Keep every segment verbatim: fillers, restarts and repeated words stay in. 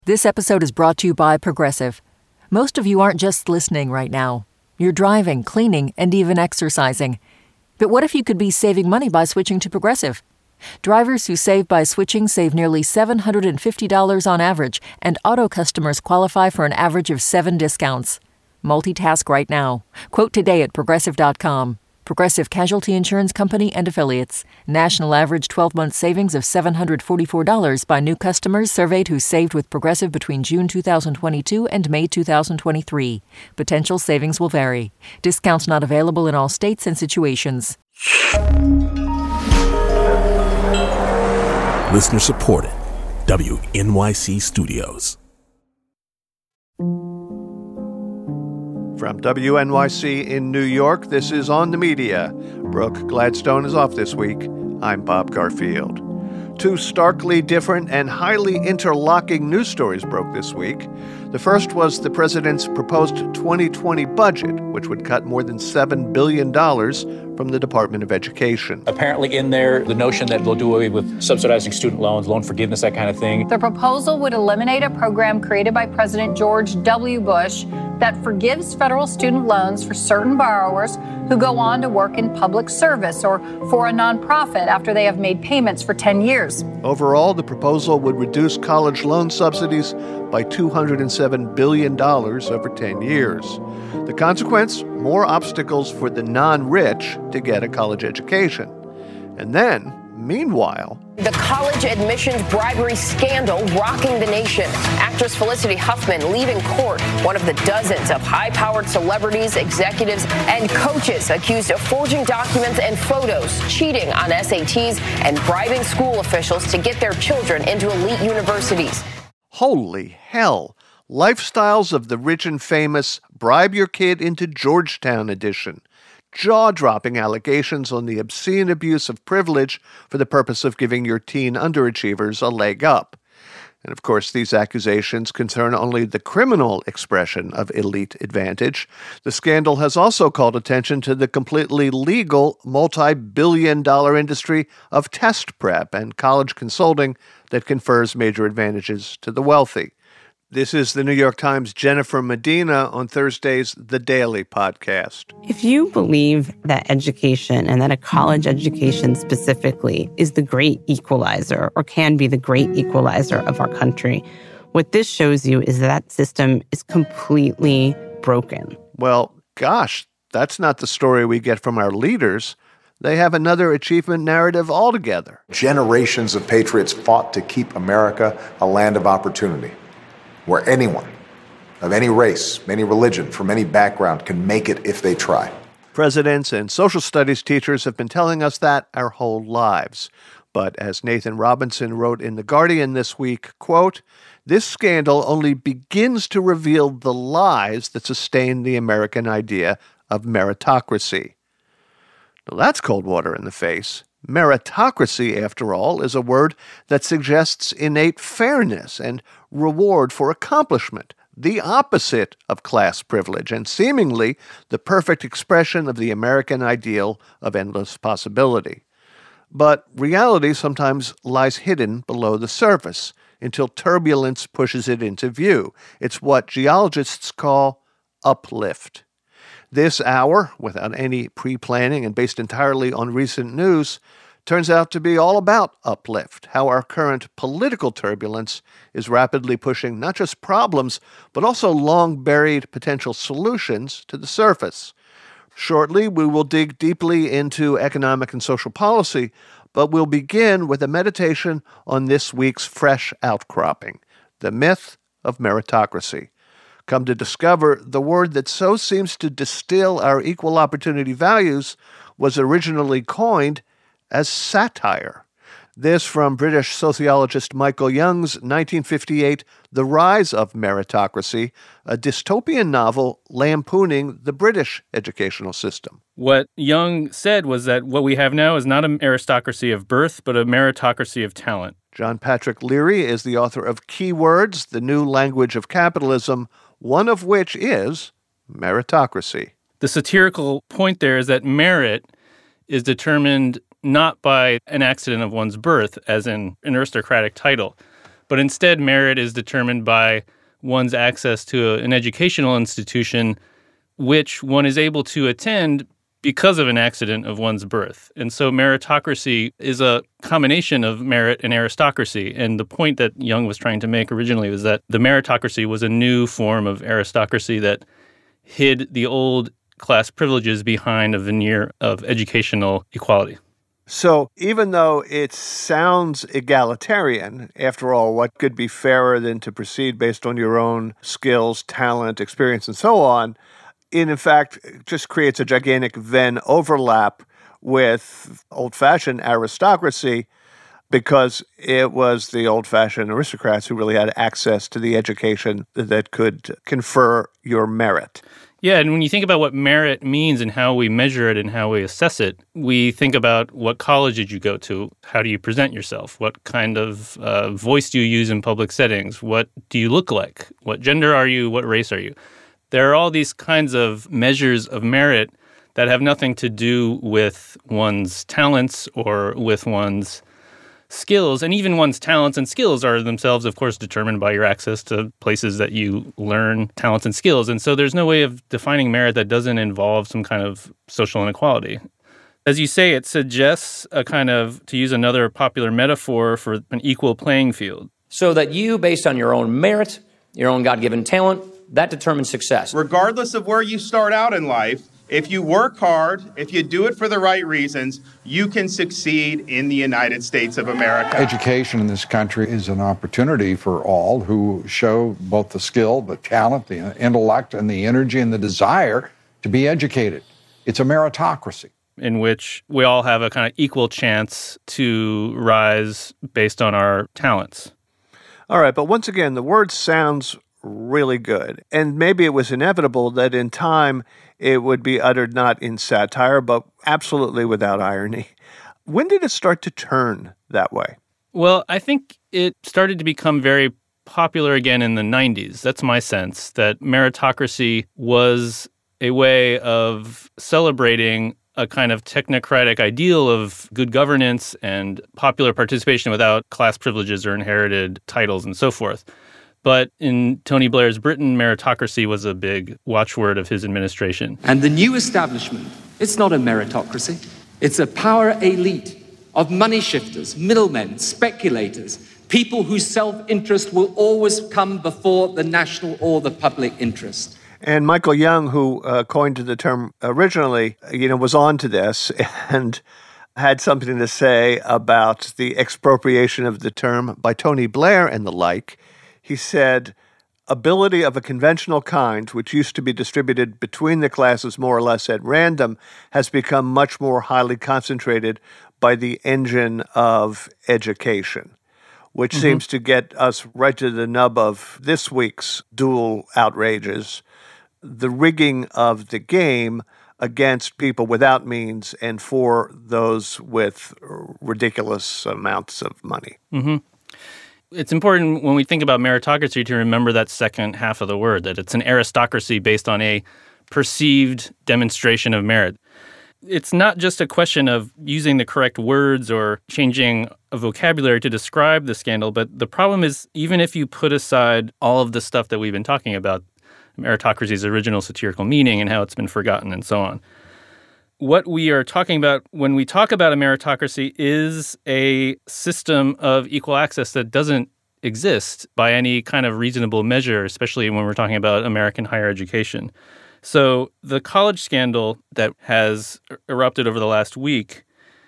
This episode is brought to you by Progressive. Most of you aren't just listening right now. You're driving, cleaning, and even exercising. But what if you could be saving money by switching to Progressive? Drivers who save by switching save nearly seven hundred fifty dollars on average, and auto customers qualify for an average of seven discounts. Multitask right now. Quote today at Progressive dot com. Progressive Casualty Insurance Company and Affiliates. National average twelve-month savings of seven hundred forty-four dollars by new customers surveyed who saved with Progressive between June two thousand twenty-two and May two thousand twenty-three. Potential savings will vary. Discounts not available in all states and situations. Listener supported. W N Y C Studios. From W N Y C in New York, this is On the Media. Brooke Gladstone is off this week. I'm Bob Garfield. Two starkly different and highly interlocking news stories broke this week. The first was the president's proposed twenty twenty budget, which would cut more than seven billion dollars from the Department of Education. Apparently in there, the notion that they'll do away with subsidizing student loans, loan forgiveness, that kind of thing. The proposal would eliminate a program created by President George W. Bush that forgives federal student loans for certain borrowers who go on to work in public service or for a nonprofit after they have made payments for ten years. Overall, the proposal would reduce college loan subsidies by two hundred seven billion dollars over ten years. The consequence? More obstacles for the non-rich to get a college education. And then, meanwhile, the college admissions bribery scandal rocking the nation. Actress Felicity Huffman leaving court, one of the dozens of high-powered celebrities, executives, and coaches accused of forging documents and photos, cheating on S A Ts, and bribing school officials to get their children into elite universities. Holy hell! Lifestyles of the rich and famous, bribe your kid into Georgetown edition. Jaw-dropping allegations on the obscene abuse of privilege for the purpose of giving your teen underachievers a leg up. And of course, these accusations concern only the criminal expression of elite advantage. The scandal has also called attention to the completely legal, multi-billion dollar industry of test prep and college consulting that confers major advantages to the wealthy. This is the New York Times' Jennifer Medina on Thursday's The Daily podcast. If you believe that education, and that a college education specifically, is the great equalizer or can be the great equalizer of our country, what this shows you is that system is completely broken. Well, gosh, that's not the story we get from our leaders. They have another achievement narrative altogether. Generations of patriots fought to keep America a land of opportunity, where anyone of any race, any religion, from any background can make it if they try. Presidents and social studies teachers have been telling us that our whole lives. But as Nathan Robinson wrote in The Guardian this week, quote, this scandal only begins to reveal the lies that sustain the American idea of meritocracy. Now that's cold water in the face. Meritocracy, after all, is a word that suggests innate fairness and reward for accomplishment, the opposite of class privilege, and seemingly the perfect expression of the American ideal of endless possibility. But reality sometimes lies hidden below the surface until turbulence pushes it into view. It's what geologists call uplift. This hour, without any pre-planning and based entirely on recent news, turns out to be all about uplift, how our current political turbulence is rapidly pushing not just problems, but also long-buried potential solutions to the surface. Shortly, we will dig deeply into economic and social policy, but we'll begin with a meditation on this week's fresh outcropping, the myth of meritocracy. Come to discover, the word that so seems to distill our equal opportunity values was originally coined as satire. This from British sociologist Michael Young's nineteen fifty-eight The Rise of Meritocracy, a dystopian novel lampooning the British educational system. What Young said was that what we have now is not an aristocracy of birth, but a meritocracy of talent. John Patrick Leary is the author of Keywords, The New Language of Capitalism, one of which is meritocracy. The satirical point there is that merit is determined not by an accident of one's birth, as in an aristocratic title, But instead, merit is determined by one's access to a, an educational institution which one is able to attend because of an accident of one's birth. And so meritocracy is a combination of merit and aristocracy. And the point that Young was trying to make originally was that the meritocracy was a new form of aristocracy that hid the old class privileges behind a veneer of educational equality. So even though it sounds egalitarian, after all, what could be fairer than to proceed based on your own skills, talent, experience, and so on, it in fact just creates a gigantic Venn overlap with old-fashioned aristocracy because it was the old-fashioned aristocrats who really had access to the education that could confer your merit. Yeah, and when you think about what merit means and how we measure it and how we assess it, we think about what college did you go to? How do you present yourself? What kind of uh, voice do you use in public settings? What do you look like? What gender are you? What race are you? There are all these kinds of measures of merit that have nothing to do with one's talents or with one's skills. And even one's talents and skills are themselves, of course, determined by your access to places that you learn talents and skills. And so there's no way of defining merit that doesn't involve some kind of social inequality. As you say, it suggests a kind of, to use another popular metaphor, for an equal playing field. So that you, based on your own merit, your own God-given talent, that determines success. Regardless of where you start out in life, if you work hard, if you do it for the right reasons, you can succeed in the United States of America. Education in this country is an opportunity for all who show both the skill, the talent, the intellect, and the energy and the desire to be educated. It's a meritocracy. In which we all have a kind of equal chance to rise based on our talents. All right, but once again, the word sounds really good. And maybe it was inevitable that in time it would be uttered not in satire, but absolutely without irony. When did it start to turn that way? Well, I think it started to become very popular again in the nineties. That's my sense, that meritocracy was a way of celebrating a kind of technocratic ideal of good governance and popular participation without class privileges or inherited titles and so forth. But in Tony Blair's Britain, meritocracy was a big watchword of his administration. And the new establishment, it's not a meritocracy. It's a power elite of money shifters, middlemen, speculators, people whose self-interest will always come before the national or the public interest. And Michael Young, who uh, coined the term originally, you know, was on to this and had something to say about the expropriation of the term by Tony Blair and the like. He said, ability of a conventional kind, which used to be distributed between the classes more or less at random, has become much more highly concentrated by the engine of education, which mm-hmm. seems to get us right to the nub of this week's dual outrages, the rigging of the game against people without means and for those with ridiculous amounts of money. Mm-hmm. It's important when we think about meritocracy to remember that second half of the word, that it's an aristocracy based on a perceived demonstration of merit. It's not just a question of using the correct words or changing a vocabulary to describe the scandal, but the problem is even if you put aside all of the stuff that we've been talking about, meritocracy's original satirical meaning and how it's been forgotten and so on, what we are talking about when we talk about a meritocracy is a system of equal access that doesn't exist by any kind of reasonable measure, especially when we're talking about American higher education. So the college scandal that has erupted over the last week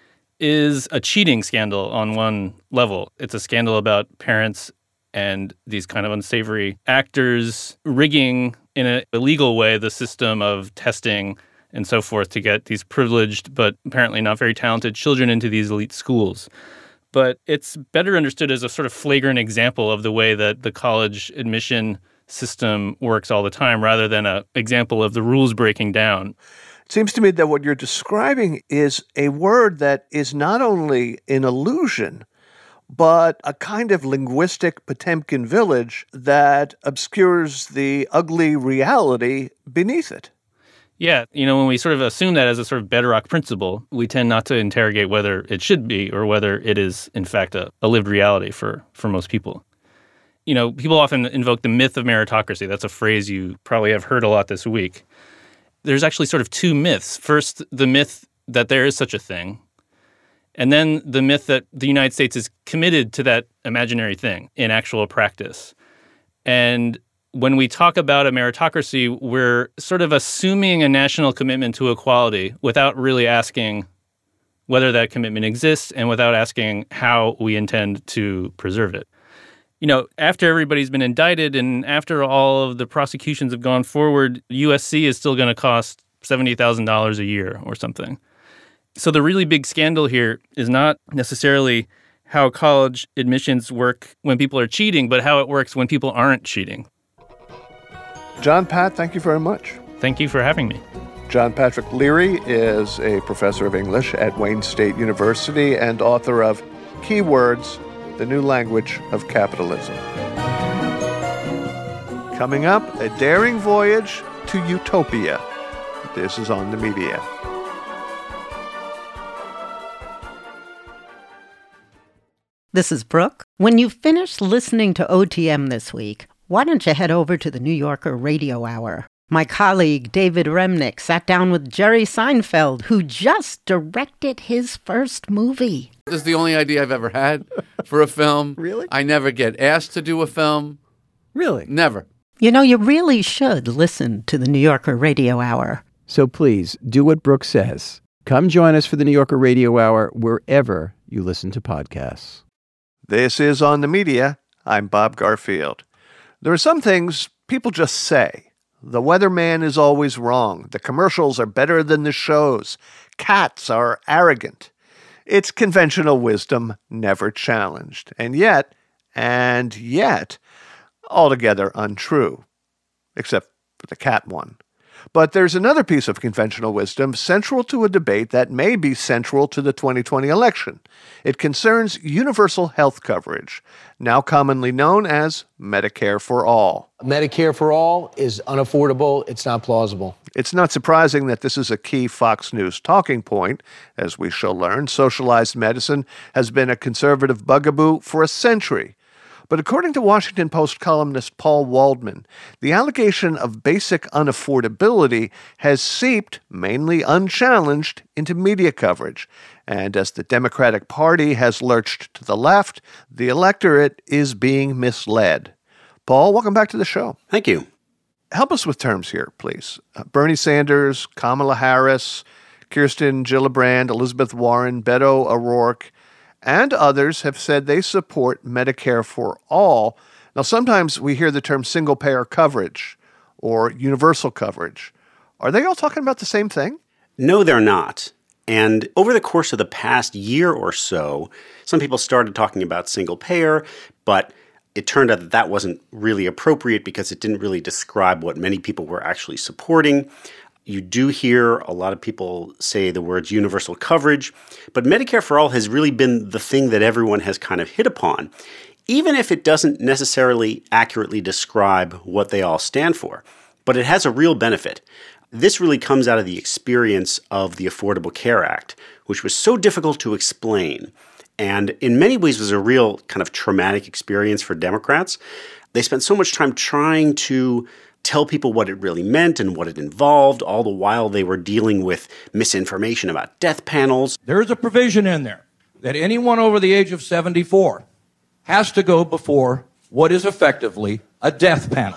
is a cheating scandal on one level. It's a scandal about parents and these kind of unsavory actors rigging in an illegal way the system of testing and so forth to get these privileged but apparently not very talented children into these elite schools. But it's better understood as a sort of flagrant example of the way that the college admission system works all the time rather than an example of the rules breaking down. It seems to me that what you're describing is a word that is not only an illusion, but a kind of linguistic Potemkin village that obscures the ugly reality beneath it. Yeah, you know, when we sort of assume that as a sort of bedrock principle, we tend not to interrogate whether it should be or whether it is, in fact, a, a lived reality for, for most people. You know, people often invoke the myth of meritocracy. That's a phrase you probably have heard a lot this week. There's actually sort of two myths. First, the myth that there is such a thing, and then the myth that the United States is committed to that imaginary thing in actual practice. And when we talk about a meritocracy, we're sort of assuming a national commitment to equality without really asking whether that commitment exists and without asking how we intend to preserve it. You know, after everybody's been indicted and after all of the prosecutions have gone forward, U S C is still going to cost seventy thousand dollars a year or something. So the really big scandal here is not necessarily how college admissions work when people are cheating, but how it works when people aren't cheating. John Pat, thank you very much. Thank you for having me. John Patrick Leary is a professor of English at Wayne State University and author of Keywords, The New Language of Capitalism. Coming up, a daring voyage to utopia. This is On the Media. This is Brooke. When you finish listening to O T M this week, why don't you head over to the New Yorker Radio Hour? My colleague David Remnick sat down with Jerry Seinfeld, who just directed his first movie. This is the only idea I've ever had for a film. Really? I never get asked to do a film. Really? Never. You know, you really should listen to the New Yorker Radio Hour. So please, do what Brooke says. Come join us for the New Yorker Radio Hour wherever you listen to podcasts. This is On the Media. I'm Bob Garfield. There are some things people just say. The weatherman is always wrong. The commercials are better than the shows. Cats are arrogant. It's conventional wisdom, never challenged. And yet, and yet, altogether untrue. Except for the cat one. But there's another piece of conventional wisdom central to a debate that may be central to the twenty twenty election. It concerns universal health coverage, now commonly known as Medicare for All. Medicare for All is unaffordable. It's not plausible. It's not surprising that this is a key Fox News talking point. As we shall learn, socialized medicine has been a conservative bugaboo for a century. But according to Washington Post columnist Paul Waldman, the allegation of basic unaffordability has seeped, mainly unchallenged, into media coverage. And as the Democratic Party has lurched to the left, the electorate is being misled. Paul, welcome back to the show. Thank you. Help us with terms here, please. Uh, Bernie Sanders, Kamala Harris, Kirsten Gillibrand, Elizabeth Warren, Beto O'Rourke, and others have said they support Medicare for All. Now, sometimes we hear the term single-payer coverage or universal coverage. Are they all talking about the same thing? No, they're not. And over the course of the past year or so, some people started talking about single-payer, but it turned out that that wasn't really appropriate because it didn't really describe what many people were actually supporting. You do hear a lot of people say the words universal coverage, but Medicare for All has really been the thing that everyone has kind of hit upon, even if it doesn't necessarily accurately describe what they all stand for. But it has a real benefit. This really comes out of the experience of the Affordable Care Act, which was so difficult to explain, and in many ways was a real kind of traumatic experience for Democrats. They spent so much time trying to tell people what it really meant and what it involved, all the while they were dealing with misinformation about death panels. There is a provision in there that anyone over the age of seventy-four has to go before what is effectively a death panel.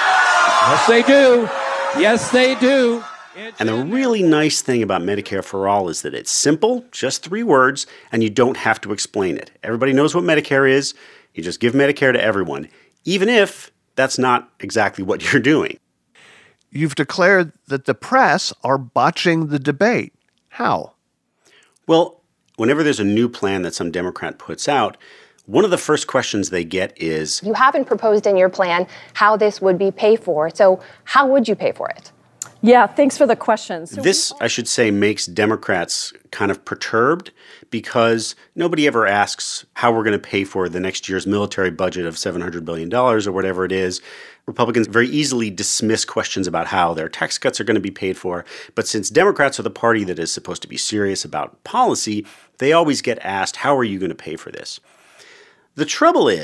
Yes, they do. Yes, they do. And the really nice thing about Medicare for All is that it's simple, just three words, and you don't have to explain it. Everybody knows what Medicare is. You just give Medicare to everyone, even if that's not exactly what you're doing. You've declared that the press are botching the debate. How? Well, whenever there's a new plan that some Democrat puts out, one of the first questions they get is, you haven't proposed in your plan how this would be paid for, so how would you pay for it? Yeah, thanks for the question. So this, I should say, makes Democrats kind of perturbed because nobody ever asks how we're going to pay for the next year's military budget of seven hundred billion dollars or whatever it is. Republicans very easily dismiss questions about how their tax cuts are going to be paid for. But since Democrats are the party that is supposed to be serious about policy, they always get asked, how are you going to pay for this? The trouble is,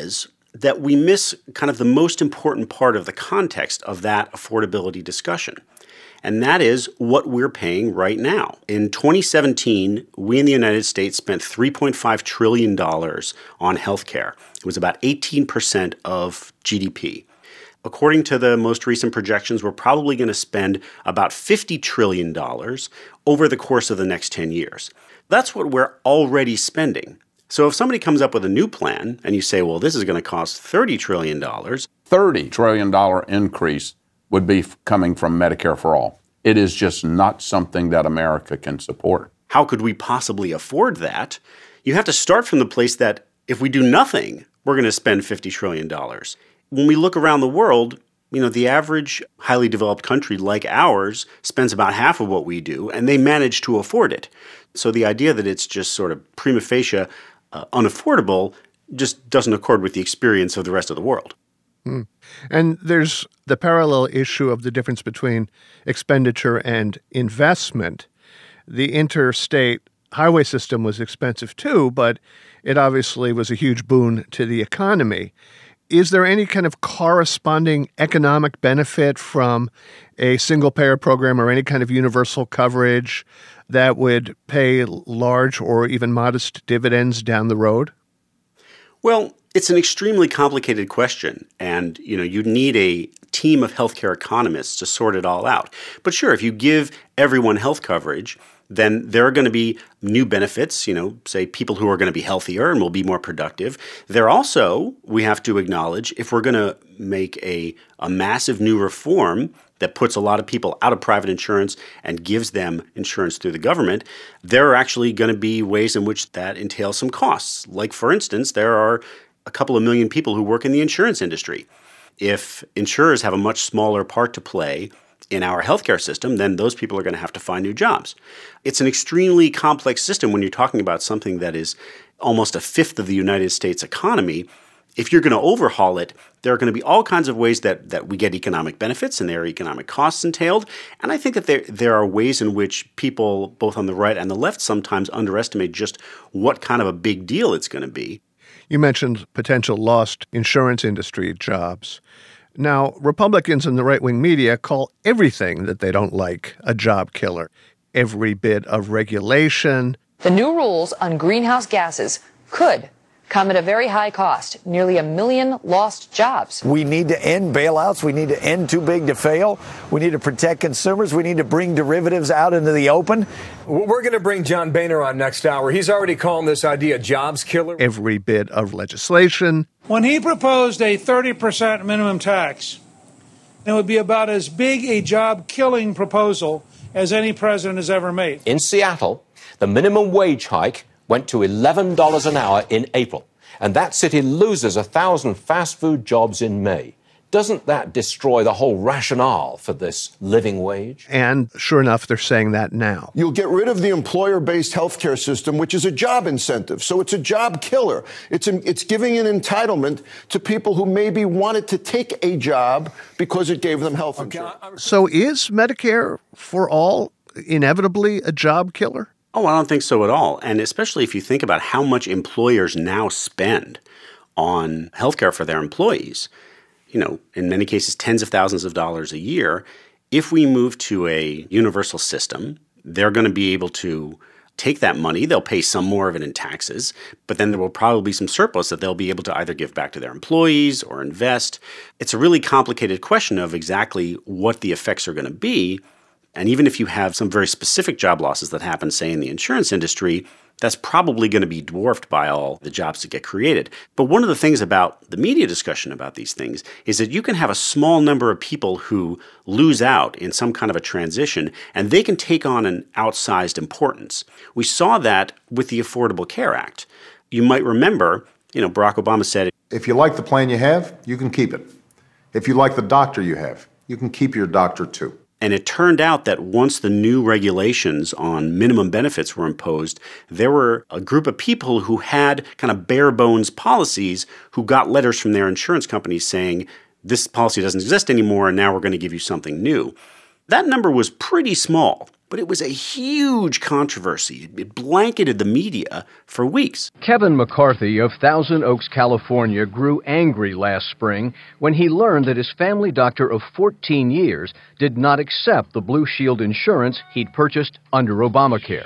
that we miss kind of the most important part of the context of that affordability discussion. And that is what we're paying right now. In twenty seventeen, we in the United States spent three point five trillion dollars on healthcare. It was about eighteen percent of G D P. According to the most recent projections, we're probably going to spend about fifty trillion dollars over the course of the next ten years. That's what we're already spending. So if somebody comes up with a new plan and you say, well, this is going to cost thirty trillion dollars. thirty trillion dollars increase would be coming from Medicare for All. It is just not something that America can support. How could we possibly afford that? You have to start from the place that if we do nothing, we're going to spend fifty trillion dollars. When we look around the world, you know, the average highly developed country like ours spends about half of what we do, and they manage to afford it. So the idea that it's just sort of prima facie uh, unaffordable just doesn't accord with the experience of the rest of the world. Hmm. And there's the parallel issue of the difference between expenditure and investment. The interstate highway system was expensive too, but it obviously was a huge boon to the economy. Is there any kind of corresponding economic benefit from a single-payer program or any kind of universal coverage that would pay large or even modest dividends down the road? Well, it's an extremely complicated question, and you know you need a team of healthcare economists to sort it all out. But sure, if you give everyone health coverage, then there are going to be new benefits, you know, say people who are going to be healthier and will be more productive. There also, we have to acknowledge, if we're going to make a, a massive new reform that puts a lot of people out of private insurance and gives them insurance through the government, there are actually going to be ways in which that entails some costs. Like, for instance, there are a couple of million people who work in the insurance industry. If insurers have a much smaller part to play in our healthcare system, then those people are going to have to find new jobs. It's an extremely complex system when you're talking about something that is almost a fifth of the United States economy. If you're going to overhaul it, there are going to be all kinds of ways that, that we get economic benefits and there are economic costs entailed. And I think that there, there are ways in which people, both on the right and the left, sometimes underestimate just what kind of a big deal it's going to be. You mentioned potential lost insurance industry jobs. Now, Republicans in the right-wing media call everything that they don't like a job killer. Every bit of regulation. The new rules on greenhouse gases could come at a very high cost, nearly a million lost jobs. We need to end bailouts. We need to end too big to fail. We need to protect consumers. We need to bring derivatives out into the open. We're going to bring John Boehner on next hour. He's already calling this idea jobs killer. Every bit of legislation. When he proposed a thirty percent minimum tax, it would be about as big a job-killing proposal as any president has ever made. In Seattle, the minimum wage hike went to eleven dollars an hour in April, and that city loses one thousand fast food jobs in May. Doesn't that destroy the whole rationale for this living wage? And sure enough, they're saying that now. You'll get rid of the employer-based healthcare system, which is a job incentive. So it's a job killer. It's, a, it's giving an entitlement to people who maybe wanted to take a job because it gave them health insurance. So is Medicare for All inevitably a job killer? Oh, I don't think so at all. And especially if you think about how much employers now spend on healthcare for their employees, you know, in many cases, tens of thousands of dollars a year. If we move to a universal system, they're going to be able to take that money. They'll pay some more of it in taxes, but then there will probably be some surplus that they'll be able to either give back to their employees or invest. It's a really complicated question of exactly what the effects are going to be. And even if you have some very specific job losses that happen, say, in the insurance industry, that's probably going to be dwarfed by all the jobs that get created. But one of the things about the media discussion about these things is that you can have a small number of people who lose out in some kind of a transition, and they can take on an outsized importance. We saw that with the Affordable Care Act. You might remember, you know, Barack Obama said, if you like the plan you have, you can keep it. If you like the doctor you have, you can keep your doctor too. And it turned out that once the new regulations on minimum benefits were imposed, there were a group of people who had kind of bare bones policies who got letters from their insurance companies saying, this policy doesn't exist anymore and now we're going to give you something new. That number was pretty small. but it was a huge controversy. It blanketed the media for weeks. Kevin McCarthy of Thousand Oaks, California, grew angry last spring when he learned that his family doctor of fourteen years did not accept the Blue Shield insurance he'd purchased under Obamacare.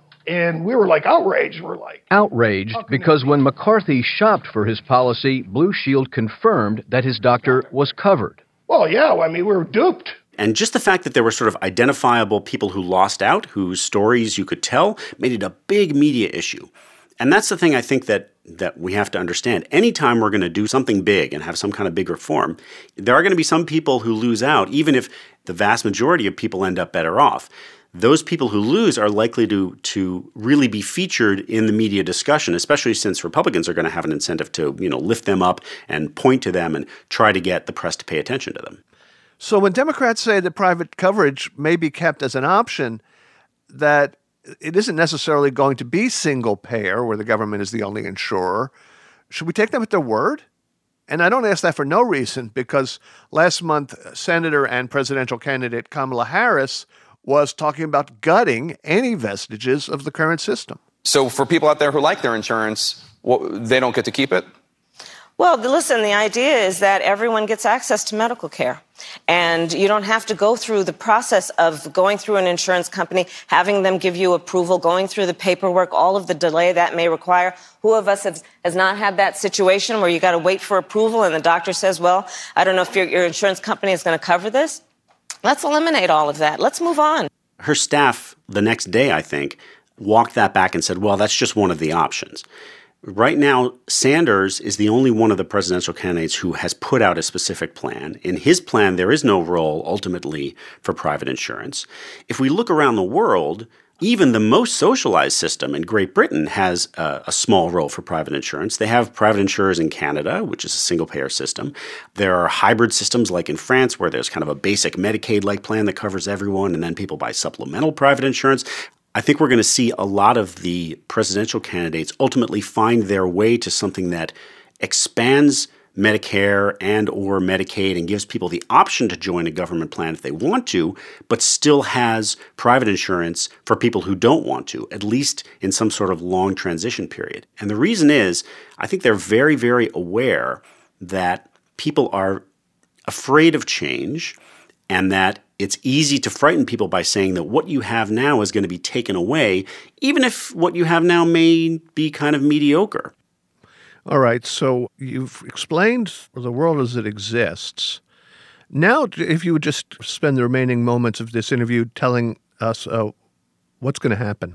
And we were like outraged. We're like... Outraged because when McCarthy shopped for his policy, Blue Shield confirmed that his doctor was covered. Well, yeah, I mean, we were duped. And just the fact that there were sort of identifiable people who lost out, whose stories you could tell, made it a big media issue. And that's the thing I think that that we have to understand. Anytime we're going to do something big and have some kind of big reform, there are going to be some people who lose out, even if the vast majority of people end up better off. Those people who lose are likely to to really be featured in the media discussion, especially since Republicans are going to have an incentive to, you know, lift them up and point to them and try to get the press to pay attention to them. So when Democrats say that private coverage may be kept as an option, that it isn't necessarily going to be single payer where the government is the only insurer, should we take them at their word? And I don't ask that for no reason, because last month, Senator and presidential candidate Kamala Harris was talking about gutting any vestiges of the current system. So for people out there who like their insurance, what, they don't get to keep it? Well, listen, the idea is that everyone gets access to medical care. And you don't have to go through the process of going through an insurance company, having them give you approval, going through the paperwork, all of the delay that may require. Who of us has, has not had that situation where you got to wait for approval and the doctor says, well, I don't know if your, your insurance company is going to cover this? Let's eliminate all of that. Let's move on. Her staff, the next day, I think, walked that back and said, well, that's just one of the options. Right now, Sanders is the only one of the presidential candidates who has put out a specific plan. In his plan, there is no role, ultimately, for private insurance. If we look around the world, even the most socialized system in Great Britain has a, a small role for private insurance. They have private insurers in Canada, which is a single-payer system. There are hybrid systems like in France where there's kind of a basic Medicaid-like plan that covers everyone, and then people buy supplemental private insurance. I think we're going to see a lot of the presidential candidates ultimately find their way to something that expands Medicare and or Medicaid and gives people the option to join a government plan if they want to, but still has private insurance for people who don't want to, at least in some sort of long transition period. And the reason is, I think they're very, very aware that people are afraid of change and that it's easy to frighten people by saying that what you have now is going to be taken away, even if what you have now may be kind of mediocre. All right, so you've explained the world as it exists. Now, if you would just spend the remaining moments of this interview telling us uh, what's going to happen.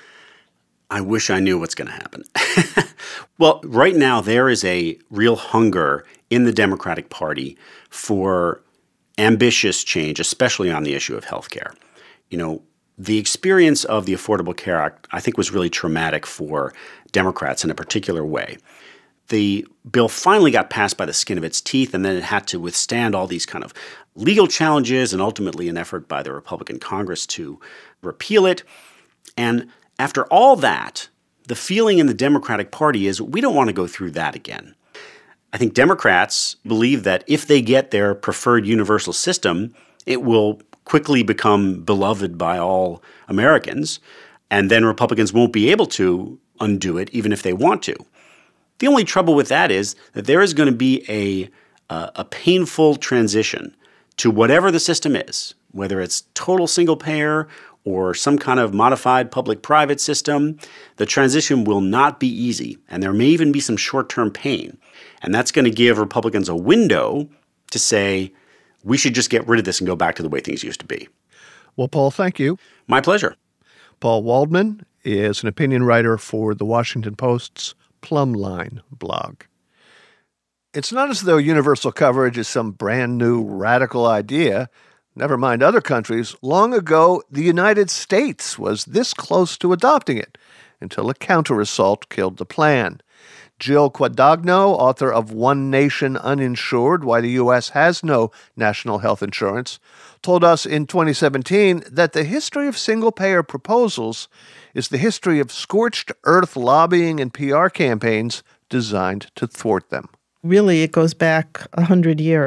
I wish I knew what's going to happen. Well, right now there is a real hunger in the Democratic Party for ambitious change, especially on the issue of health care. You know, the experience of the Affordable Care Act, I think, was really traumatic for Democrats in a particular way. The bill finally got passed by the skin of its teeth, and then it had to withstand all these kind of legal challenges and ultimately an effort by the Republican Congress to repeal it. And after all that, the feeling in the Democratic Party is we don't want to go through that again. I think Democrats believe that if they get their preferred universal system, it will quickly become beloved by all Americans, and then Republicans won't be able to undo it even if they want to. The only trouble with that is that there is going to be a, uh, a painful transition to whatever the system is, whether it's total single payer or some kind of modified public-private system. The transition will not be easy, and there may even be some short-term pain. And that's going to give Republicans a window to say, we should just get rid of this and go back to the way things used to be. Well, Paul, thank you. My pleasure. Paul Waldman is an opinion writer for the Washington Post's Plumline blog. It's not as though universal coverage is some brand new radical idea. Never mind other countries. Long ago, the United States was this close to adopting it until a counter-assault killed the plan. Jill Quadagno, author of One Nation Uninsured, Why the U S Has No National Health Insurance, told us in twenty seventeen that the history of single-payer proposals is the history of scorched earth lobbying and P R campaigns designed to thwart them. Really, it goes back one hundred years.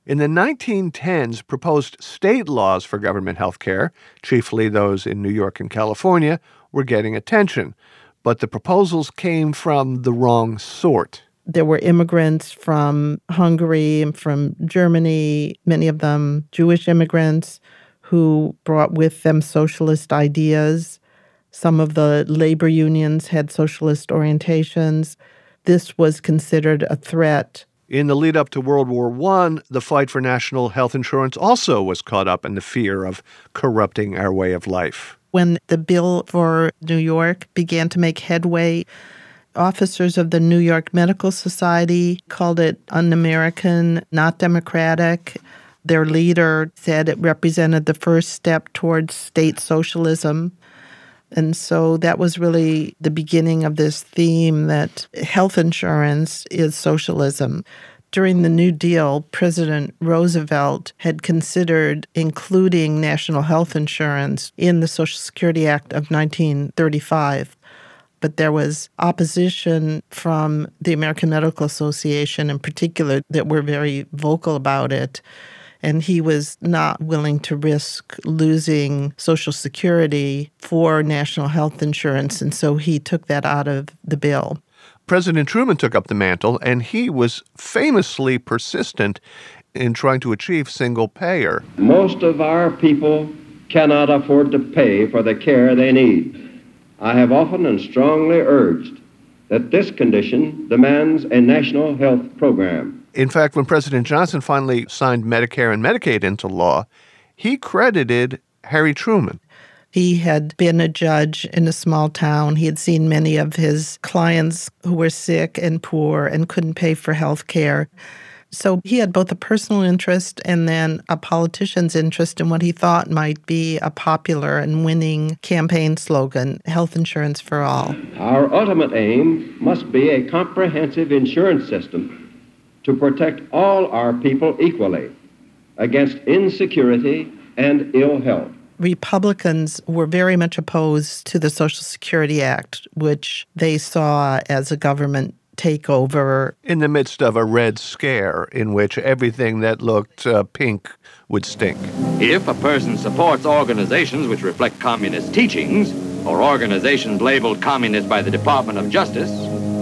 In the nineteen tens, proposed state laws for government health care, chiefly those in New York and California, were getting attention. But the proposals came from the wrong sort. There were immigrants from Hungary and from Germany, many of them Jewish immigrants, who brought with them socialist ideas. Some of the labor unions had socialist orientations. This was considered a threat. In the lead up to World War One, the fight for national health insurance also was caught up in the fear of corrupting our way of life. When the bill for New York began to make headway, officers of the New York Medical Society called it un-American, not democratic. Their leader said it represented the first step towards state socialism. And so that was really the beginning of this theme that health insurance is socialism. During the New Deal, President Roosevelt had considered including national health insurance in the Social Security Act of nineteen thirty-five. But there was opposition from the American Medical Association in particular that were very vocal about it. And he was not willing to risk losing Social Security for national health insurance, and so he took that out of the bill. President Truman took up the mantle, and he was famously persistent in trying to achieve single payer. Most of our people cannot afford to pay for the care they need. I have often and strongly urged that this condition demands a national health program. In fact, when President Johnson finally signed Medicare and Medicaid into law, he credited Harry Truman. He had been a judge in a small town. He had seen many of his clients who were sick and poor and couldn't pay for health care. So he had both a personal interest and then a politician's interest in what he thought might be a popular and winning campaign slogan, health insurance for all. Our ultimate aim must be a comprehensive insurance system to protect all our people equally against insecurity and ill health. Republicans were very much opposed to the Social Security Act, which they saw as a government takeover. In the midst of a Red Scare in which everything that looked uh, pink would stink. If a person supports organizations which reflect communist teachings, or organizations labeled communist by the Department of Justice,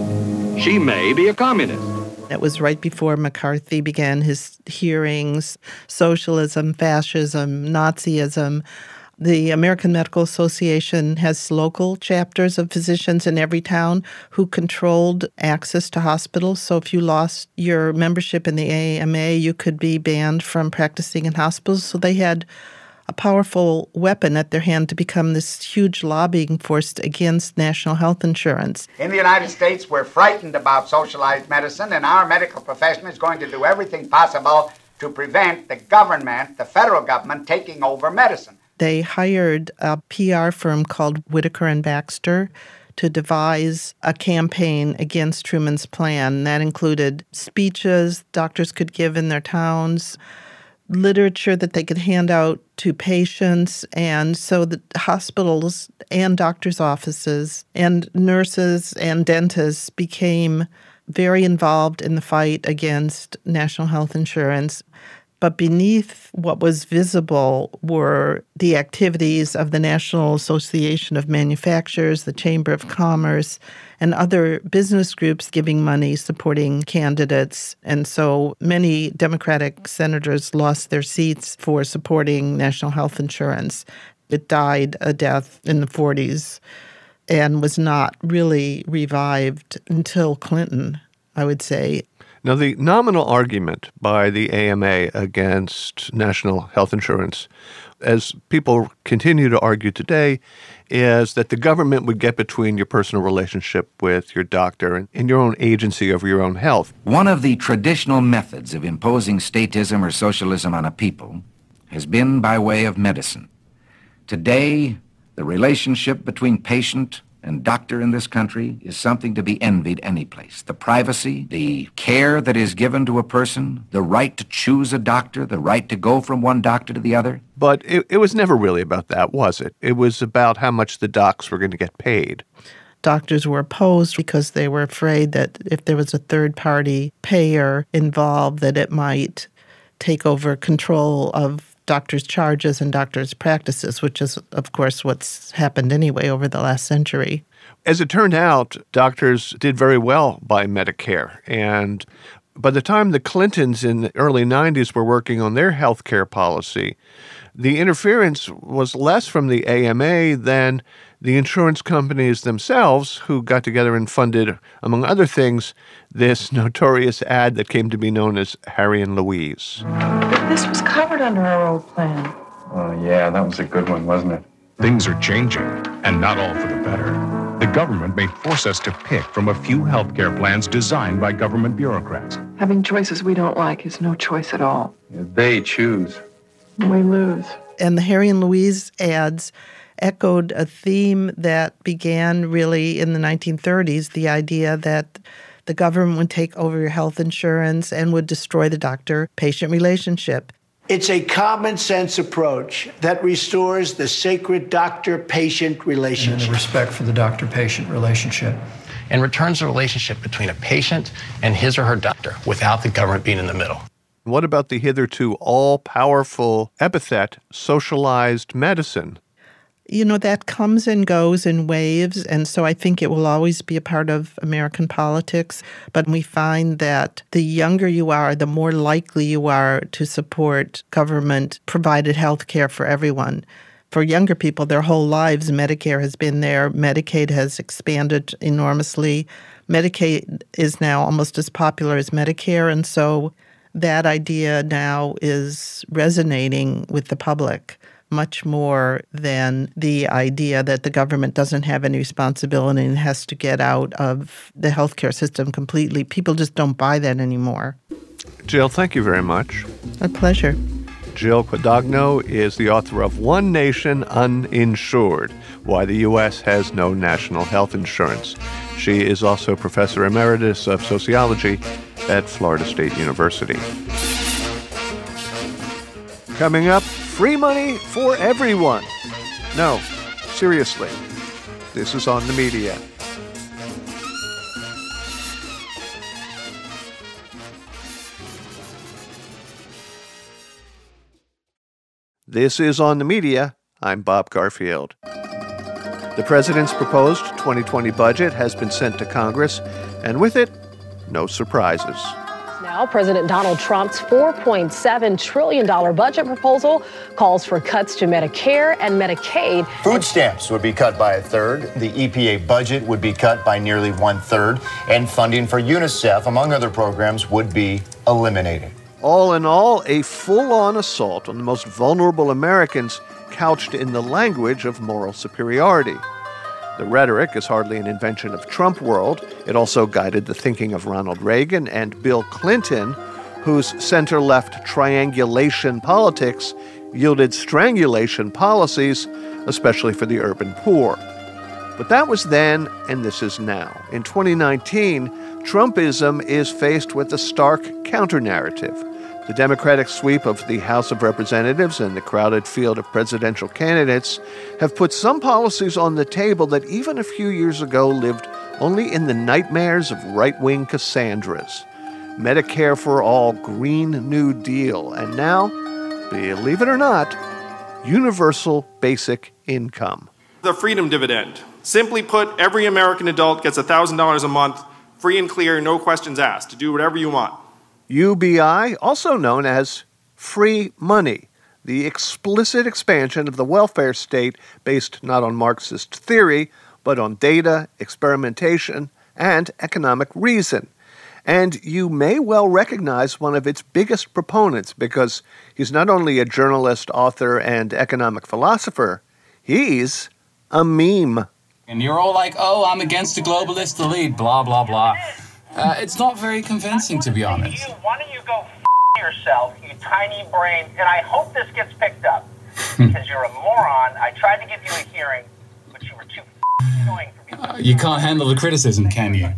she may be a communist. It was right before McCarthy began his hearings. Socialism, fascism, Nazism. The American Medical Association has local chapters of physicians in every town who controlled access to hospitals. So if you lost your membership in the A M A, you could be banned from practicing in hospitals. So they had a powerful weapon at their hand to become this huge lobbying force against national health insurance. In the United States, we're frightened about socialized medicine, and our medical profession is going to do everything possible to prevent the government, the federal government, taking over medicine. They hired a P R firm called Whitaker and Baxter to devise a campaign against Truman's plan. That included speeches doctors could give in their towns, literature that they could hand out to patients, and so the hospitals and doctors' offices and nurses and dentists became very involved in the fight against national health insurance. But beneath what was visible were the activities of the National Association of Manufacturers, the Chamber of Commerce, and other business groups giving money, supporting candidates. And so many Democratic senators lost their seats for supporting national health insurance. It died a death in the forties and was not really revived until Clinton, I would say. Now, the nominal argument by the A M A against national health insurance, as people continue to argue today, is that the government would get between your personal relationship with your doctor and, and your own agency over your own health. One of the traditional methods of imposing statism or socialism on a people has been by way of medicine. Today, the relationship between patient and doctor in this country is something to be envied any place. The privacy, the care that is given to a person, the right to choose a doctor, the right to go from one doctor to the other. But it, it was never really about that, was it? It was about how much the docs were going to get paid. Doctors were opposed because they were afraid that if there was a third-party payer involved, that it might take over control of doctors' charges and doctors' practices, which is, of course, what's happened anyway over the last century. As it turned out, doctors did very well by Medicare. And by the time the Clintons in the early nineties were working on their health care policy, the interference was less from the A M A than the insurance companies themselves, who got together and funded, among other things, this notorious ad that came to be known as Harry and Louise. But this was covered under our old plan. Oh, yeah, that was a good one, wasn't it? Things are changing, and not all for the better. The government may force us to pick from a few healthcare plans designed by government bureaucrats. Having choices we don't like is no choice at all. Yeah, they choose. We lose. And the Harry and Louise ads echoed a theme that began really in the nineteen thirties, the idea that the government would take over your health insurance and would destroy the doctor-patient relationship. It's a common-sense approach that restores the sacred doctor-patient relationship. And the respect for the doctor-patient relationship. And returns the relationship between a patient and his or her doctor without the government being in the middle. What about the hitherto all-powerful epithet, socialized medicine? You know, that comes and goes in waves, and so I think it will always be a part of American politics. But we find that the younger you are, the more likely you are to support government-provided health care for everyone. For younger people, their whole lives, Medicare has been there. Medicaid has expanded enormously. Medicaid is now almost as popular as Medicare, and so that idea now is resonating with the public much more than the idea that the government doesn't have any responsibility and has to get out of the healthcare system completely. People just don't buy that anymore. Jill, thank you very much. A pleasure. Jill Quadogno is the author of One Nation Uninsured, Why the U S Has No National Health Insurance. She is also Professor Emeritus of Sociology at Florida State University. Coming up, free money for everyone. No, seriously, this is On the Media. This is On the Media. I'm Bob Garfield. The president's proposed twenty twenty budget has been sent to Congress, and with it, no surprises. Now, President Donald Trump's four point seven trillion dollars budget proposal calls for cuts to Medicare and Medicaid. Food stamps would be cut by a third. The E P A budget would be cut by nearly one third. And funding for UNICEF, among other programs, would be eliminated. All in all, a full-on assault on the most vulnerable Americans couched in the language of moral superiority. The rhetoric is hardly an invention of Trump world. It also guided the thinking of Ronald Reagan and Bill Clinton, whose center-left triangulation politics yielded strangulation policies, especially for the urban poor. But that was then, and this is now. In twenty nineteen, Trumpism is faced with a stark counter-narrative. The Democratic sweep of the House of Representatives and the crowded field of presidential candidates have put some policies on the table that even a few years ago lived only in the nightmares of right-wing Cassandras. Medicare for all, Green New Deal, and now, believe it or not, universal basic income. The freedom dividend. Simply put, every American adult gets one thousand dollars a month, free and clear, no questions asked, to do whatever you want. U B I, also known as free money, the explicit expansion of the welfare state based not on Marxist theory, but on data, experimentation, and economic reason. And you may well recognize one of its biggest proponents because he's not only a journalist, author, and economic philosopher, he's a meme. And you're all like, oh, I'm against the globalist elite, blah, blah, blah. Uh, it's not very convincing, to be honest. You, why don't you go f*** yourself, you tiny brain, and I hope this gets picked up, because you're a moron. I tried to give you a hearing, but you were too f*** annoying for me. Uh, you can't handle the criticism, can you?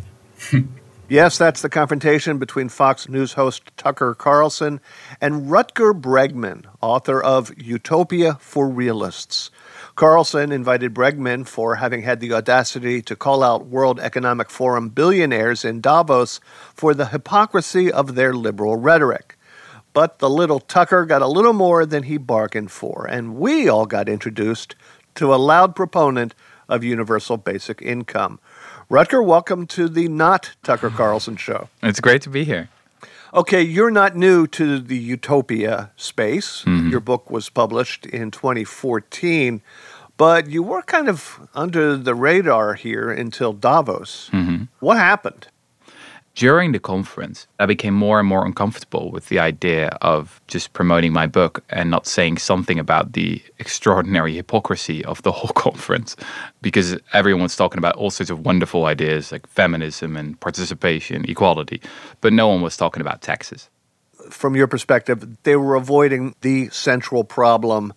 Yes, that's the confrontation between Fox News host Tucker Carlson and Rutger Bregman, author of Utopia for Realists. Carlson invited Bregman for having had the audacity to call out World Economic Forum billionaires in Davos for the hypocrisy of their liberal rhetoric. But the little Tucker got a little more than he bargained for, and we all got introduced to a loud proponent of universal basic income. Rutger, welcome to the not Tucker Carlson show. It's great to be here. Okay, you're not new to the utopia space. Mm-hmm. Your book was published in twenty fourteen, but you were kind of under the radar here until Davos. Mm-hmm. What happened? During the conference, I became more and more uncomfortable with the idea of just promoting my book and not saying something about the extraordinary hypocrisy of the whole conference, because everyone was talking about all sorts of wonderful ideas like feminism and participation, equality, but no one was talking about taxes. From your perspective, they were avoiding the central problem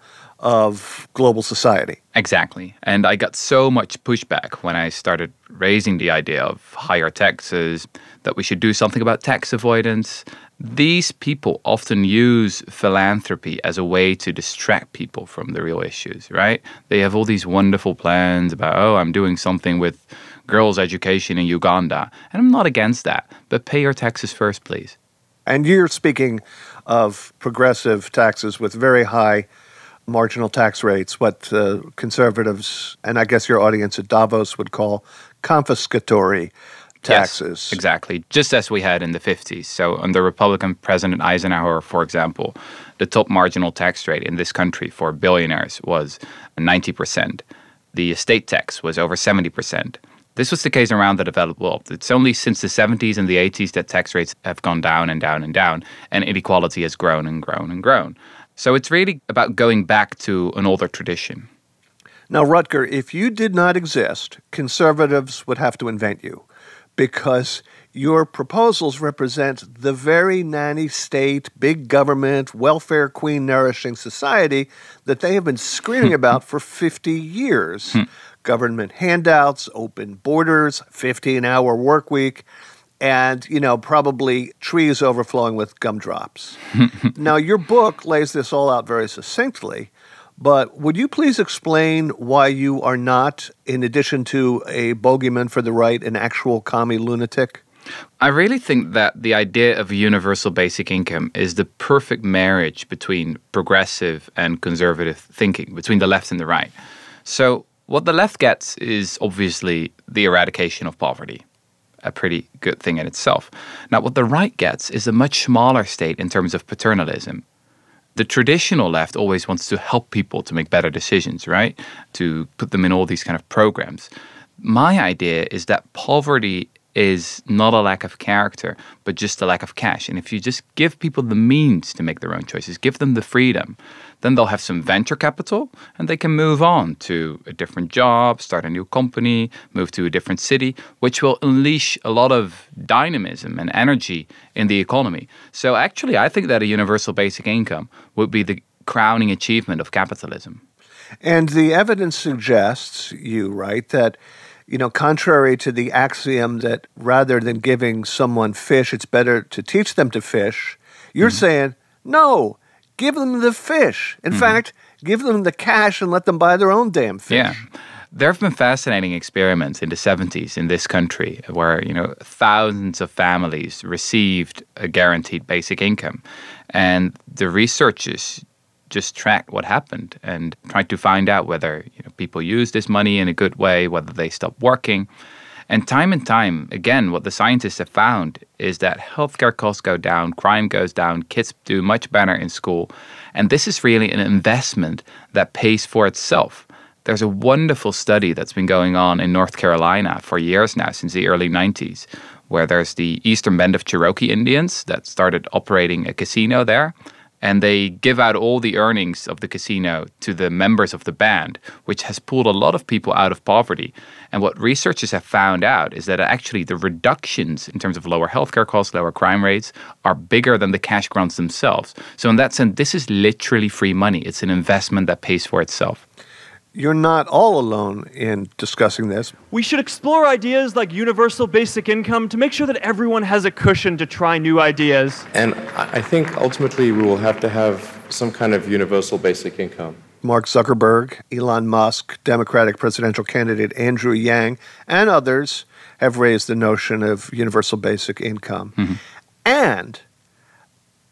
of global society. Exactly. And I got so much pushback when I started raising the idea of higher taxes, that we should do something about tax avoidance. These people often use philanthropy as a way to distract people from the real issues, right? They have all these wonderful plans about, oh, I'm doing something with girls' education in Uganda. And I'm not against that, but pay your taxes first, please. And you're speaking of progressive taxes with very high marginal tax rates, what uh, conservatives, and I guess your audience at Davos would call confiscatory taxes. Yes, exactly, just as we had in the fifties. So under Republican President Eisenhower, for example, the top marginal tax rate in this country for billionaires was ninety percent. The estate tax was over seventy percent. This was the case around the developed world. It's only since the seventies and the eighties that tax rates have gone down and down and down, and inequality has grown and grown and grown. So it's really about going back to an older tradition. Now, Rutger, if you did not exist, conservatives would have to invent you, because your proposals represent the very nanny state, big government, welfare queen nourishing society that they have been screaming about for fifty years. Government handouts, open borders, fifteen-hour work week, and, you know, probably trees overflowing with gumdrops. Now, your book lays this all out very succinctly, but would you please explain why you are not, in addition to a bogeyman for the right, an actual commie lunatic? I really think that the idea of a universal basic income is the perfect marriage between progressive and conservative thinking, between the left and the right. So what the left gets is obviously the eradication of poverty. A pretty good thing in itself. Now, what the right gets is a much smaller state in terms of paternalism. The traditional left always wants to help people to make better decisions, right? To put them in all these kind of programs. My idea is that poverty is not a lack of character, but just a lack of cash. And if you just give people the means to make their own choices, give them the freedom, then they'll have some venture capital and they can move on to a different job, start a new company, move to a different city, which will unleash a lot of dynamism and energy in the economy. So actually, I think that a universal basic income would be the crowning achievement of capitalism. And the evidence suggests, you write, that you know, contrary to the axiom that rather than giving someone fish, it's better to teach them to fish, you're mm-hmm. saying, no, give them the fish. In mm-hmm. fact, give them the cash and let them buy their own damn fish. Yeah. There have been fascinating experiments in the seventies in this country where, you know, thousands of families received a guaranteed basic income. And the researchers just tracked what happened and tried to find out whether you know, people use this money in a good way, whether they stop working. And time and time, again, what the scientists have found is that healthcare costs go down, crime goes down, kids do much better in school. And this is really an investment that pays for itself. There's a wonderful study that's been going on in North Carolina for years now, since the early nineties, where there's the Eastern Band of Cherokee Indians that started operating a casino there. And they give out all the earnings of the casino to the members of the band, which has pulled a lot of people out of poverty. And what researchers have found out is that actually the reductions in terms of lower healthcare costs, lower crime rates, are bigger than the cash grants themselves. So in that sense, this is literally free money. It's an investment that pays for itself. You're not all alone in discussing this. We should explore ideas like universal basic income to make sure that everyone has a cushion to try new ideas. And I think ultimately we will have to have some kind of universal basic income. Mark Zuckerberg, Elon Musk, Democratic presidential candidate Andrew Yang, and others have raised the notion of universal basic income. Mm-hmm. And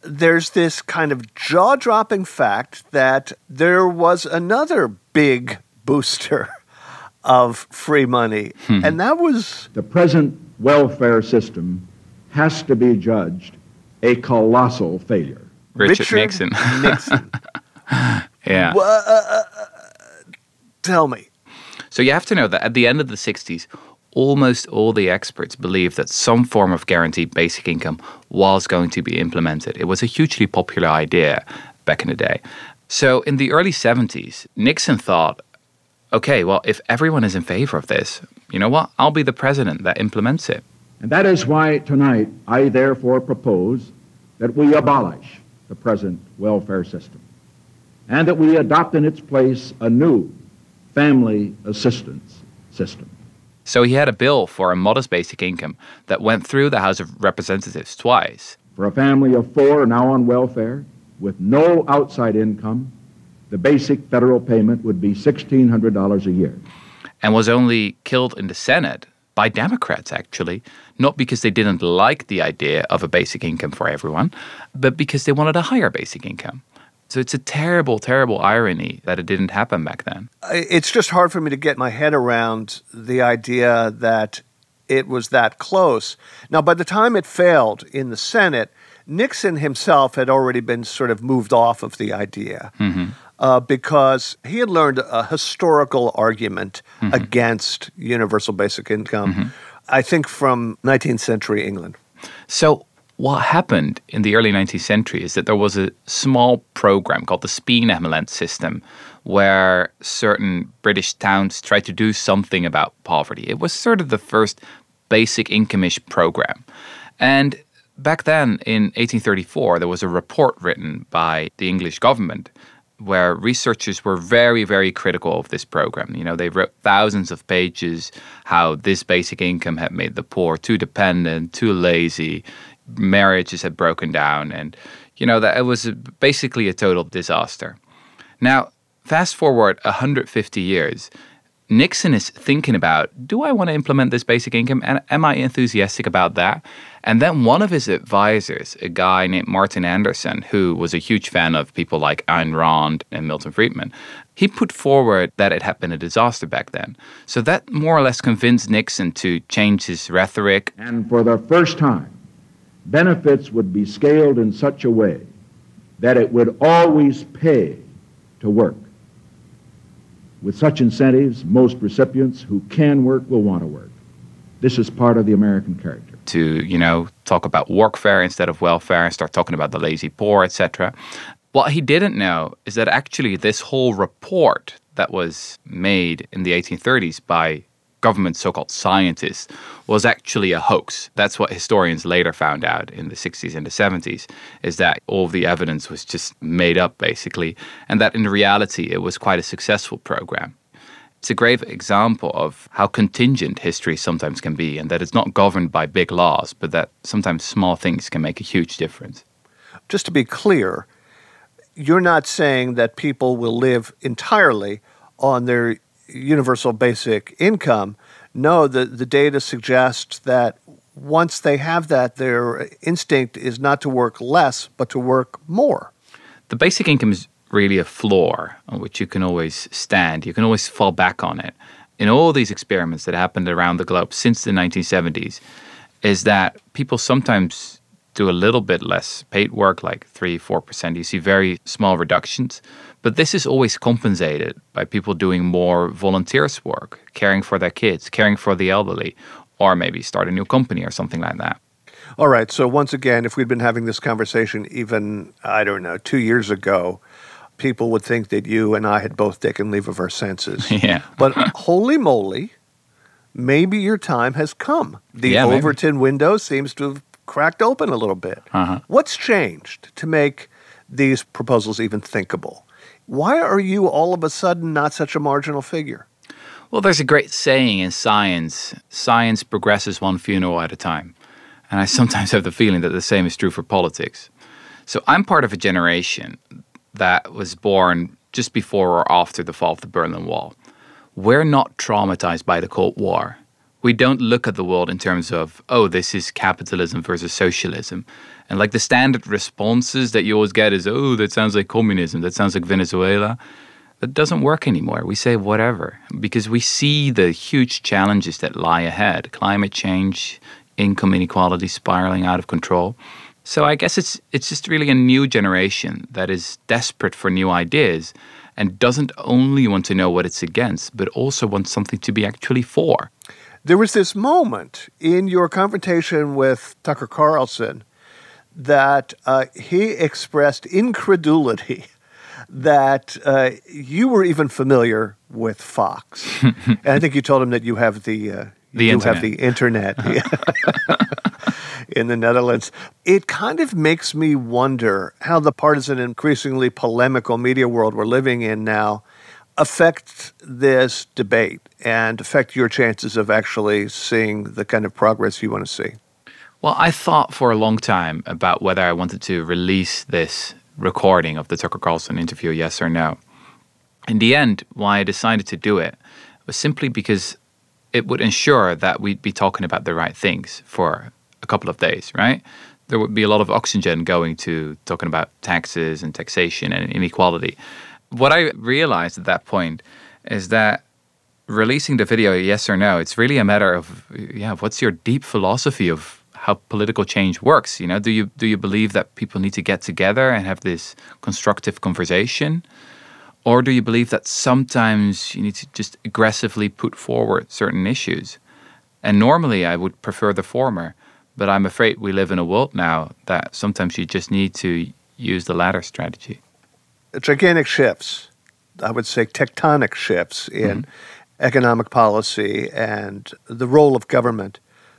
there's this kind of jaw-dropping fact that there was another big booster of free money, hmm. and that was... The present welfare system has to be judged a colossal failure. Richard, Richard Nixon. Nixon. Yeah. Well, uh, uh, tell me. So you have to know that at the end of the sixties, almost all the experts believed that some form of guaranteed basic income was going to be implemented. It was a hugely popular idea back in the day. So in the early seventies, Nixon thought, okay, well, if everyone is in favor of this, you know what? I'll be the president that implements it. And that is why tonight I therefore propose that we abolish the present welfare system and that we adopt in its place a new family assistance system. So he had a bill for a modest basic income that went through the House of Representatives twice. For a family of four now on welfare with no outside income, the basic federal payment would be sixteen hundred dollars a year. And was only killed in the Senate by Democrats, actually, not because they didn't like the idea of a basic income for everyone, but because they wanted a higher basic income. So it's a terrible, terrible irony that it didn't happen back then. It's just hard for me to get my head around the idea that it was that close. Now, by the time it failed in the Senate, Nixon himself had already been sort of moved off of the idea mm-hmm. uh, because he had learned a historical argument mm-hmm. against universal basic income, mm-hmm. I think from nineteenth century England. So what happened in the early nineteenth century is that there was a small program called the Spien-Emmelant system where certain British towns tried to do something about poverty. It was sort of the first basic income-ish program. And back then, in eighteen thirty-four, there was a report written by the English government where researchers were very, very critical of this program. You know, they wrote thousands of pages how this basic income had made the poor too dependent, too lazy, marriages had broken down, and, you know, that it was basically a total disaster. Now, fast forward one hundred fifty years, Nixon is thinking about, do I want to implement this basic income? And am I enthusiastic about that? And then one of his advisors, a guy named Martin Anderson, who was a huge fan of people like Ayn Rand and Milton Friedman, he put forward that it had been a disaster back then. So that more or less convinced Nixon to change his rhetoric. And for the first time, benefits would be scaled in such a way that it would always pay to work. With such incentives, most recipients who can work will want to work. This is part of the American character. To, you know, talk about workfare instead of welfare and start talking about the lazy poor, et cetera. What he didn't know is that actually this whole report that was made in the eighteen thirties by government so-called scientists was actually a hoax. That's what historians later found out in the sixties and the seventies, is that all of the evidence was just made up, basically, and that in reality it was quite a successful program. It's a great example of how contingent history sometimes can be, and that it's not governed by big laws, but that sometimes small things can make a huge difference. Just to be clear, you're not saying that people will live entirely on their universal basic income. No, the, the data suggests that once they have that, their instinct is not to work less, but to work more. The basic income is really a floor on which you can always stand. You can always fall back on it. In all these experiments that happened around the globe since the nineteen seventies, is that people sometimes do a little bit less paid work, like three, four percent. You see very small reductions. But this is always compensated by people doing more volunteers work, caring for their kids, caring for the elderly, or maybe start a new company or something like that. All right. So once again, if we'd been having this conversation even, I don't know, two years ago, people would think that you and I had both taken leave of our senses. Yeah. But holy moly, maybe your time has come. The yeah, Overton maybe. window seems to have cracked open a little bit. Uh-huh. What's changed to make these proposals even thinkable? Why are you all of a sudden not such a marginal figure? Well, there's a great saying in science, science progresses one funeral at a time. And I sometimes have the feeling that the same is true for politics. So I'm part of a generation that was born just before or after the fall of the Berlin Wall. We're not traumatized by the Cold War. we don't look at the world in terms of, oh, this is capitalism versus socialism. And like the standard responses that you always get is, oh, that sounds like communism, that sounds like Venezuela. That doesn't work anymore. We say whatever, because we see the huge challenges that lie ahead. Climate change, income inequality spiraling out of control. So I guess it's it's just really a new generation that is desperate for new ideas and doesn't only want to know what it's against, but also wants something to be actually for. There was this moment in your confrontation with Tucker Carlson that uh, he expressed incredulity that uh, you were even familiar with Fox. And I think you told him that you have the uh, the you internet. have the internet in the Netherlands. It kind of makes me wonder how the partisan, increasingly polemical media world we're living in now affect this debate and affect your chances of actually seeing the kind of progress you want to see. Well, I thought for a long time about whether I wanted to release this recording of the Tucker Carlson interview, yes or no. In the end, why I decided to do it was simply because it would ensure that we'd be talking about the right things for a couple of days, right? There would be a lot of oxygen going to talking about taxes and taxation and inequality. What I realized at that point is that releasing the video, yes or no, it's really a matter of, yeah, what's your deep philosophy of how political change works? You know, do you do you believe that people need to get together and have this constructive conversation? Or do you believe that sometimes you need to just aggressively put forward certain issues? And normally I would prefer the former, but I'm afraid we live in a world now that sometimes you just need to use the latter strategy. Gigantic shifts, I would say tectonic shifts in mm-hmm. economic policy and the role of government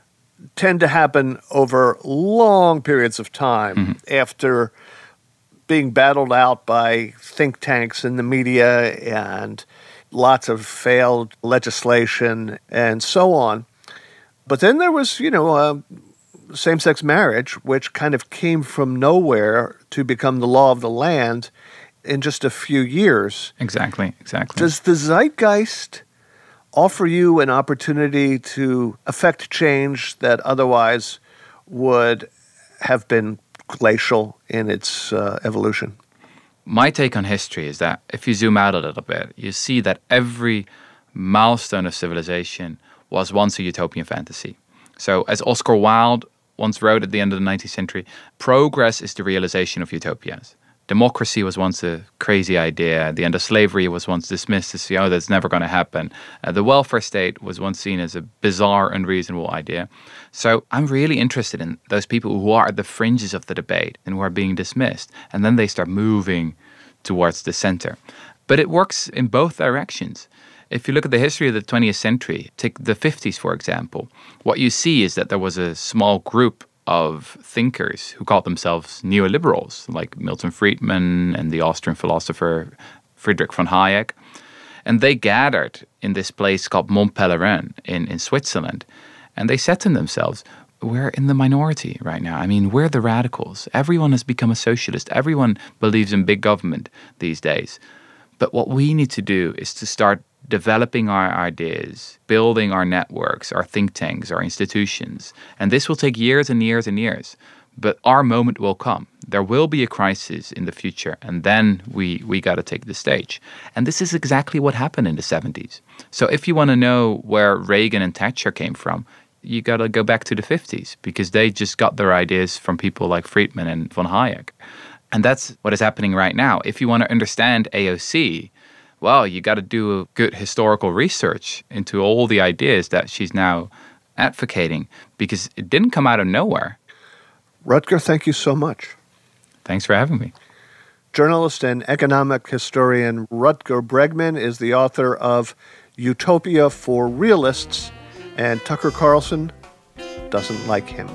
tend to happen over long periods of time mm-hmm. after being battled out by think tanks in the media and lots of failed legislation and so on. But then there was, you know, uh, same-sex marriage, which kind of came from nowhere to become the law of the land in just a few years. Exactly, exactly. Does the zeitgeist offer you an opportunity to affect change that otherwise would have been glacial in its uh, evolution? My take on history is that if you zoom out a little bit, you see that every milestone of civilization was once a utopian fantasy. So as Oscar Wilde once wrote at the end of the nineteenth century, progress is the realization of utopias. Democracy was once a crazy idea. The end of slavery was once dismissed as, you know, that's never going to happen. Uh, the welfare state was once seen as a bizarre, unreasonable idea. So I'm really interested in those people who are at the fringes of the debate and who are being dismissed. And then they start moving towards the center. But it works in both directions. If you look at the history of the twentieth century, take the fifties, for example, what you see is that there was a small group of thinkers who called themselves neoliberals, like Milton Friedman and the Austrian philosopher Friedrich von Hayek. And they gathered in this place called Mont Pelerin in, in Switzerland. And they said to themselves, we're in the minority right now. I mean, we're the radicals. Everyone has become a socialist. Everyone believes in big government these days. But what we need to do is to start developing our ideas, building our networks, our think tanks, our institutions. And this will take years and years and years. But our moment will come. There will be a crisis in the future, and then we, we got to take the stage. And this is exactly what happened in the seventies. So if you want to know where Reagan and Thatcher came from, you got to go back to the fifties, because they just got their ideas from people like Friedman and von Hayek. And that's what is happening right now. If you want to understand A O C, well, you got to do a good historical research into all the ideas that she's now advocating, because it didn't come out of nowhere. Rutger, thank you so much. Thanks for having me. Journalist and economic historian Rutger Bregman is the author of Utopia for Realists, and Tucker Carlson doesn't like him.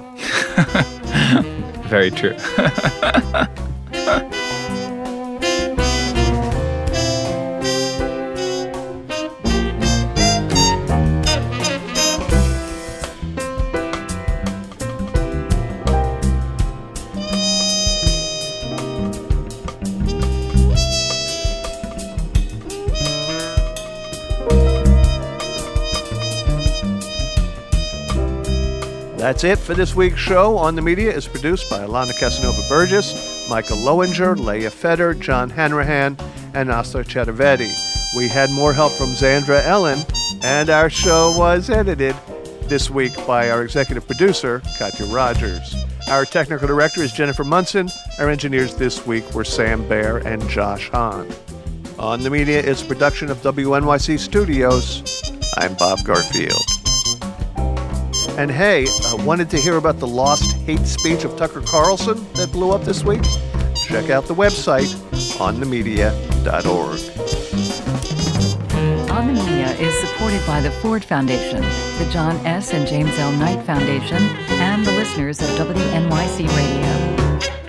Very true. That's it for this week's show. On the Media is produced by Alana Casanova-Burgess, Michael Lowinger, Leah Feder, John Hanrahan, and Asa Chaturvedi. We had more help from Zandra Ellen, and our show was edited this week by our executive producer, Katya Rogers. Our technical director is Jennifer Munson. Our engineers this week were Sam Baer and Josh Hahn. On the Media is a production of W N Y C Studios. I'm Bob Garfield. And hey, uh, wanted to hear about the lost hate speech of Tucker Carlson that blew up this week? Check out the website, on the media dot org. On the Media is supported by the Ford Foundation, the John S. and James L. Knight Foundation, and the listeners of W N Y C Radio.